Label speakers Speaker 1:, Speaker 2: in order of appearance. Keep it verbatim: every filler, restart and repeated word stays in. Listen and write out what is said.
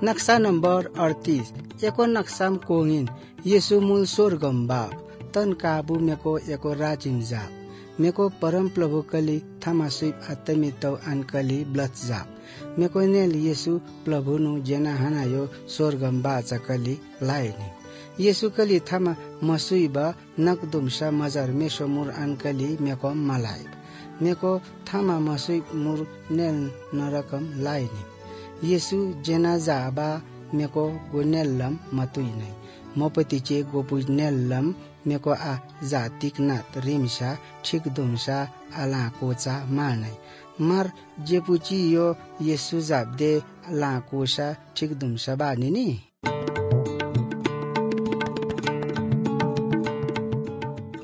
Speaker 1: नक्शा नंबर अड़तीस एको नक्शाम कोंगिन यीशु मूल स्वर्गम बाप तन काबू मेको एको राजिन जाप मेको परम प्रभु कली थमा सुइप आत्मी तौ अनकली ब्लच जाप मेको नेल यीशु प्रभु नु जेना हना यो स्वर्गम बाचा कली लाइनी यीशु कली थमा मसुई बा नकदुमसा मजार मेसो मुर अनकली मेको मलाई मेको थमा मसुई मुर नेल नरकम लाइनी यीशु जेना जाबा मेको गोनेलम मतुई नै मोपतिचे गोपुनेलम मेको आ जातिक नात रिमसा ठीक दुमसा अला कोचा मार्नै मार जेपुची यो यीशु जाबदे अला कोसा ठीक दुमसा बानी नि।